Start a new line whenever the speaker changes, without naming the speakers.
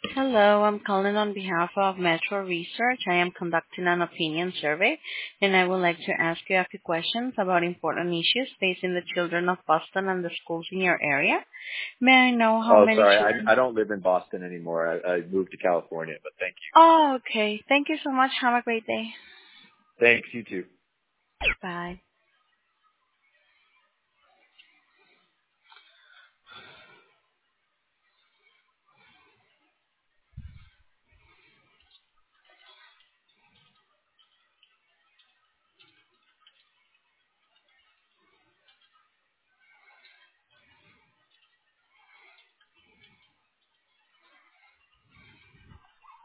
Hello, I'm calling on behalf of Metro Research. I am conducting an opinion survey, and I would like to ask you a few questions about important issues facing the children of Boston and the schools in your area. May I know how
Oh,
many
sorry.
children?
I don't live in Boston anymore. I moved to California, but thank you.
Oh, okay. Thank you so much. Have a great day.
Thanks. You too.
Bye.